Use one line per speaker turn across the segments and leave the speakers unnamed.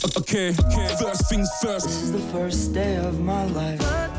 Okay, first things first.
This is the first day of my life.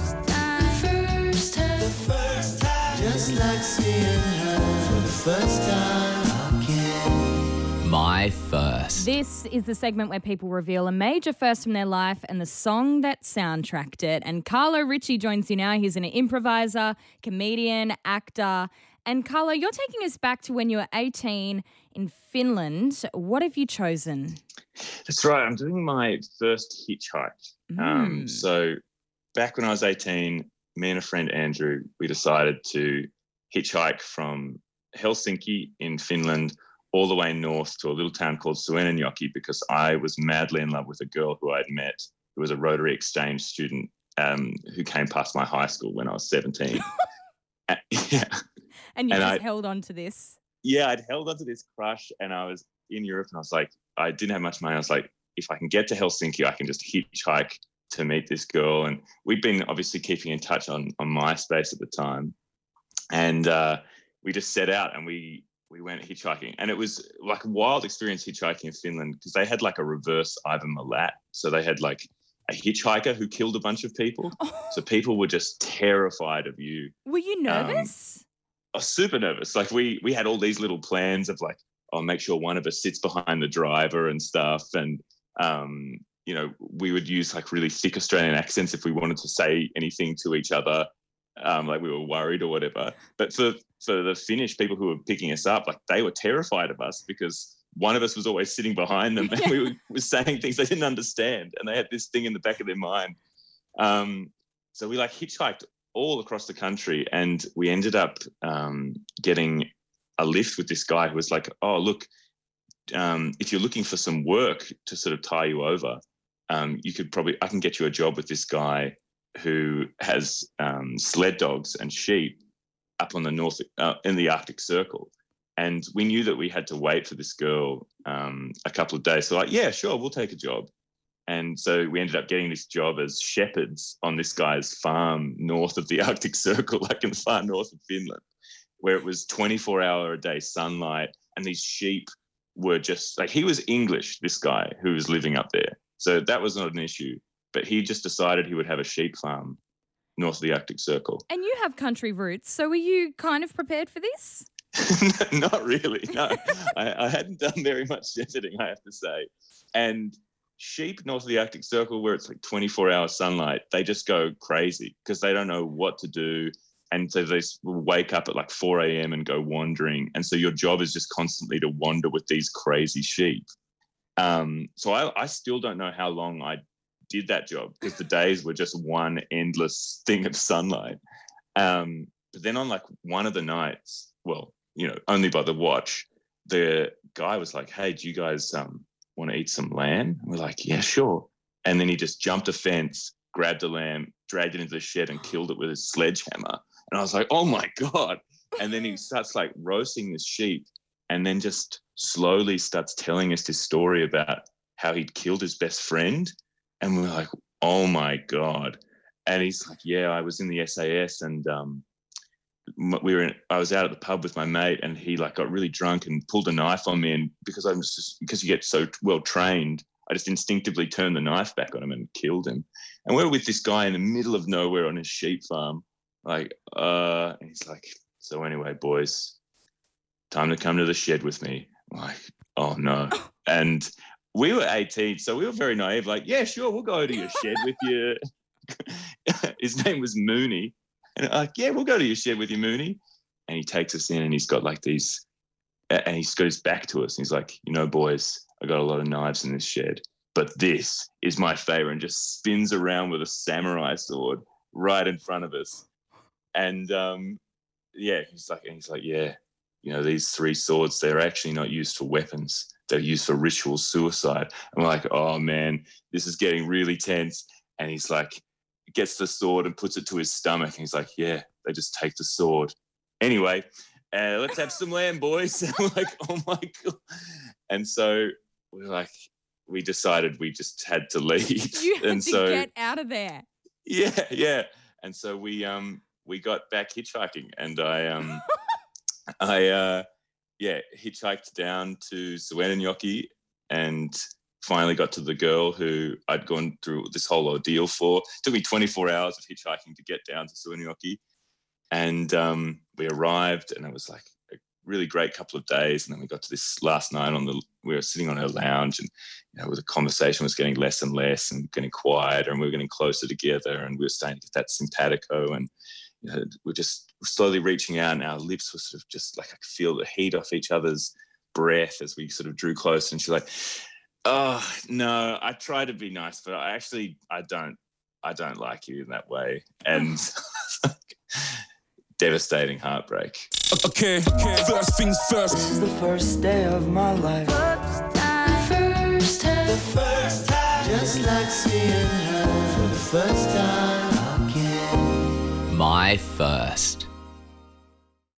First time. Just like seeing her for the first time again.
My first.
This is the segment where people reveal a major first from their life and the song that soundtracked it. And Carlo Ritchie joins you now. He's an improviser, comedian, actor. And Carlo, you're taking us back to when you were 18 in Finland. What have you chosen?
That's right. I'm doing my first hitchhike. So back when I was 18, me and a friend, Andrew, we decided to hitchhike from Helsinki in Finland all the way north to a little town called Suonenjoki because I was madly in love with a girl who I'd met who was a Rotary exchange student who came past my high school when I was 17. Yeah.
And you just held on to this?
Yeah, I'd held on to this crush and I was in Europe and I was like, I didn't have much money. I was like, if I can get to Helsinki, I can just hitchhike to meet this girl. And we'd been obviously keeping in touch on MySpace at the time. And we just set out and we went hitchhiking. And it was like a wild experience hitchhiking in Finland because they had like a reverse Ivan Milat. So they had like a hitchhiker who killed a bunch of people. Oh. So people were just terrified of you.
Were you nervous?
I was super nervous. Like we had all these little plans of like, I'll make sure one of us sits behind the driver and stuff. And, we would use like really thick Australian accents if we wanted to say anything to each other, like we were worried or whatever. But for the Finnish people who were picking us up, like they were terrified of us because one of us was always sitting behind them and we were saying things they didn't understand. And they had this thing in the back of their mind. So we like hitchhiked all across the country and we ended up getting a lift with this guy who was like, oh, look, if you're looking for some work to sort of tie you over, I can get you a job with this guy who has sled dogs and sheep up on the north, in the Arctic Circle. And we knew that we had to wait for this girl a couple of days. So like, yeah, sure, we'll take a job. And so we ended up getting this job as shepherds on this guy's farm north of the Arctic Circle, like in the far north of Finland, where it was 24-hour-a-day sunlight. And these sheep were just like, he was English, this guy who was living up there. So that was not an issue. But he just decided he would have a sheep farm north of the Arctic Circle.
And you have country roots. So were you kind of prepared for this?
Not really, no. I hadn't done very much shepherding, I have to say. And sheep north of the Arctic Circle, where it's like 24-hour sunlight, they just go crazy because they don't know what to do. And so they will wake up at like 4 a.m. and go wandering. And so your job is just constantly to wander with these crazy sheep. So I still don't know how long I did that job because the days were just one endless thing of sunlight. But then on like one of the nights, only by the watch, the guy was like, hey, do you guys want to eat some lamb? And we're like, yeah, sure. And then he just jumped a fence, grabbed a lamb, dragged it into the shed and killed it with his sledgehammer. And I was like, oh my God. And then he starts like roasting this sheep and then just slowly starts telling us this story about how he'd killed his best friend. And we're like, oh my God. And he's like, yeah, I was in the SAS and I was out at the pub with my mate and he like got really drunk and pulled a knife on me. And because you get so well trained, I just instinctively turned the knife back on him and killed him. And we're with this guy in the middle of nowhere on his sheep farm. And he's like, so anyway, boys, time to come to the shed with me. I'm like, oh no. And we were 18, so we were very naive, like, yeah, sure, we'll go to your shed with you. His name was Mooney. And I'm like, yeah, we'll go to your shed with you, Mooney. And he takes us in and he's got like these, and he's got his back to us. And he's like, boys, I got a lot of knives in this shed, but this is my favorite, and just spins around with a samurai sword right in front of us. And he's like, yeah, these 3 swords, they're actually not used for weapons. They're used for ritual suicide. I'm like, oh man, this is getting really tense. And he's like, gets the sword and puts it to his stomach. And he's like, yeah, they just take the sword. Anyway, let's have some lamb, boys. And we're like, oh my God. And so we decided we just had to leave.
You had to get out of there.
Yeah. And so we got back hitchhiking and I hitchhiked down to Suonenjoki and finally got to the girl who I'd gone through this whole ordeal for. It took me 24 hours of hitchhiking to get down to Suwanyoki. And we arrived, and it was like a really great couple of days. And then we got to this last night we were sitting on her lounge, and, the conversation was getting less and less and getting quieter, and we were getting closer together, and we were starting to get that simpatico, and, we're just slowly reaching out, and our lips were sort of just like, I could feel the heat off each other's breath as we sort of drew close. And she's like, "Oh no, I try to be nice, but I don't like you in that way." And devastating heartbreak.
Okay, first things first.
This is the first day of my life. First time, just like seeing her for the first time again.
My first.